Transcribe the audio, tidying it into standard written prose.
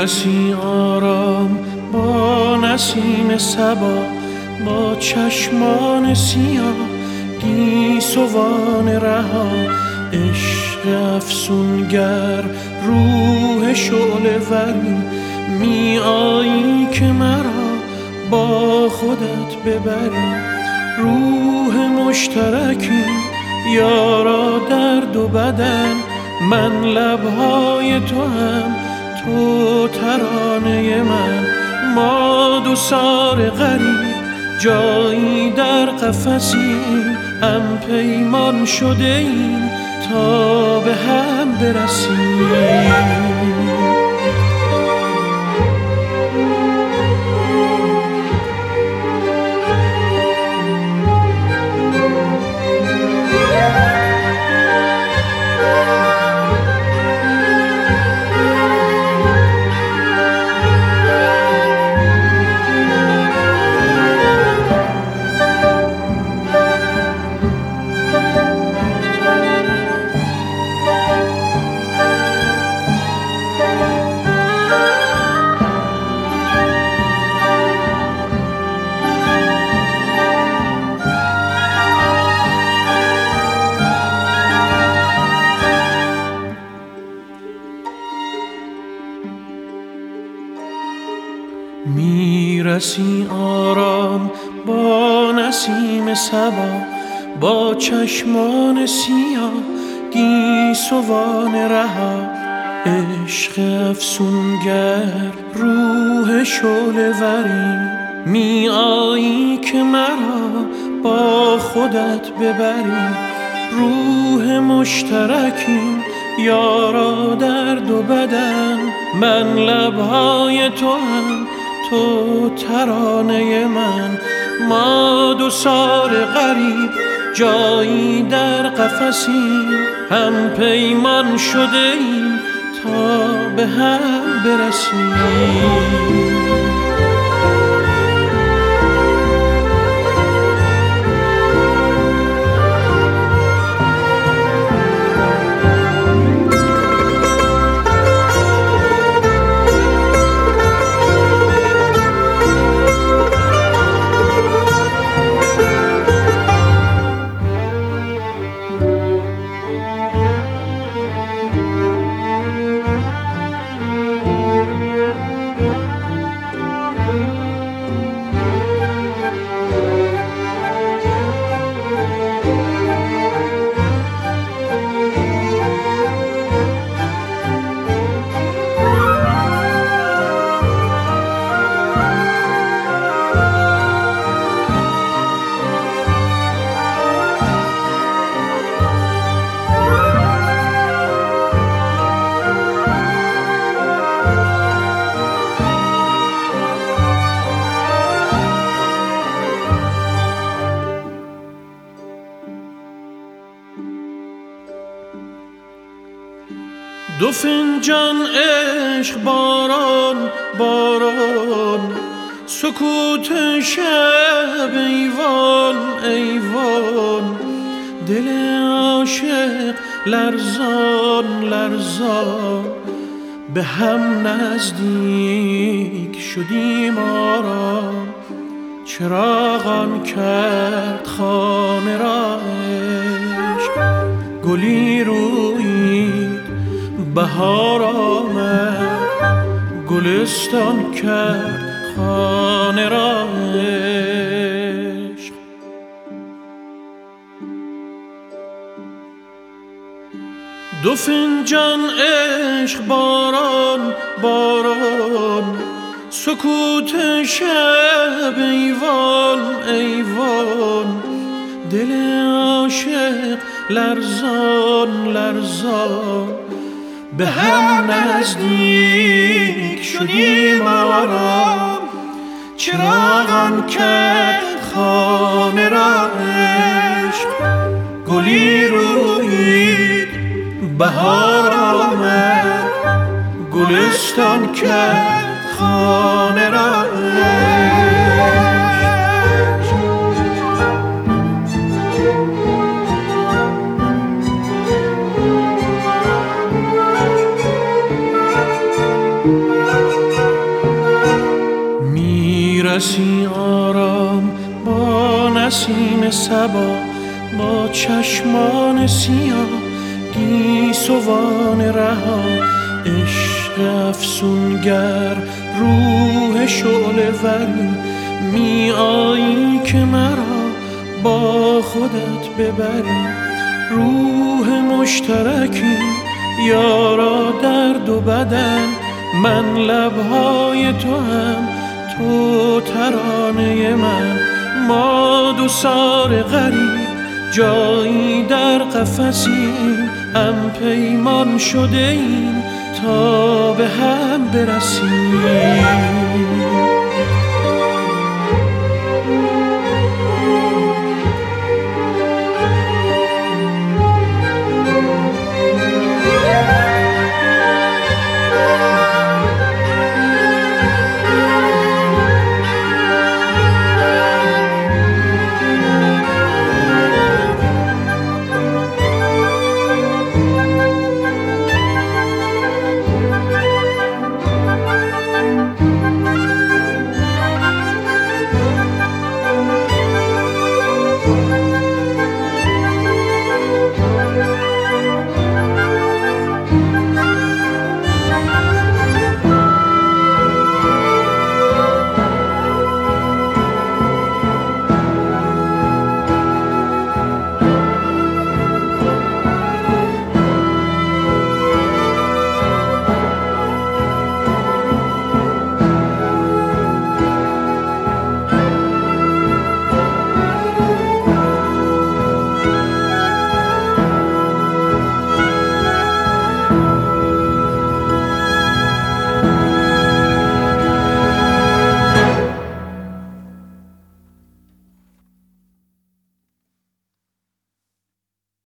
میرسی آرام با نسیم صبا، با چشمان سیاه گیسوان رها. عشق افسونگر روح شعله وری، می آیی که مرا با خودت ببری. روح مشترکی یارا در دو بدن، من لبهای تو هم تو ترانه من. ما دو سار غریب جایی در قفسیم، هم پیمان شده ایم تا به هم برسیم. میرسی آرام با نسیم صبا، با چشمان سیاه گیسوان رها. عشق افسونگر روح شعله وری، می آیی که مرا با خودت ببری. روح مشترکیم یارا در دو بدن، من لبهای تو هم تو ترانه من. ما دو سار غریب جایی در قفسیم، هم پیمان شده ایم تا به هم برسیم. دو فنجان عشق باران باران، سکوت شب ایوان ایوان. دل عاشق لرزان لرزان، به هم نزدیک شدیم آرام. چراغان کرد خانه را عشق، گلی رویید بهار آمد. گلستان کرد خانه را عشق. دو فنجان عشق باران باران، سکوت شب ایوان ایوان. دل عاشق لرزان لرزان، به هم نزدیک شدیم آرام. چراغان کرد خانه را عشق، گلی رویید بهار آمد. گلستان کرد خانه را عشق. میرسی آرام با نسیم صبا، با چشمان سیاه گیسوان رها. عشق افسونگر روح شعله ور، می آیی که مرا با خودت ببری. روح مشترکی یارا درد و بدن، من لبهای تو هم تو ترانه من. ما دو سار غریب جایی در قفسیم، هم پیمان شده ایم تا به هم برسیم.